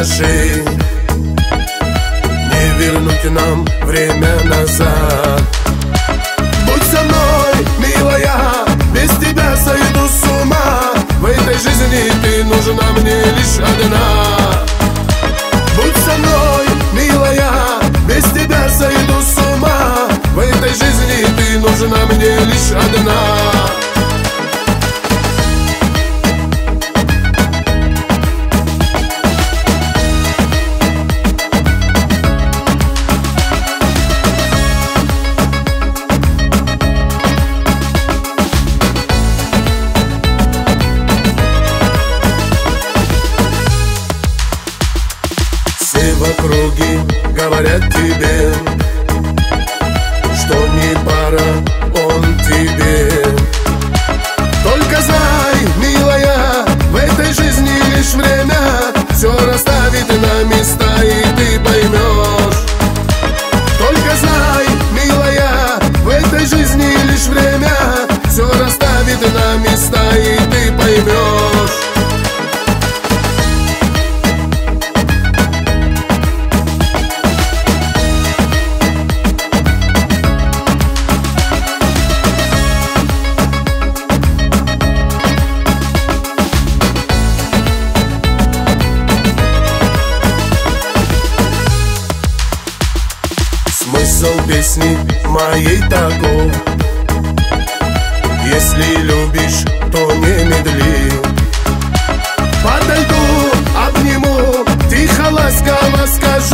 нашей. Не вернуть нам время назад. Будь со мной, милая, без тебя сойду с ума. В этой жизни ты нужна мне лишь одна. Будь со мной, милая, без тебя сойду с ума. В этой жизни ты нужна мне лишь одна. Все в округе говорят тебе, что не пара он тебе. Только знай, милая, в этой жизни лишь время все расставит на места, и ты поймешь. Только знай, милая, в этой жизни лишь время все расставит на места, и ты поймешь. Смысл песни моей таков: если любишь, то не медли. Подойду, обниму, тихо, ласково скажу: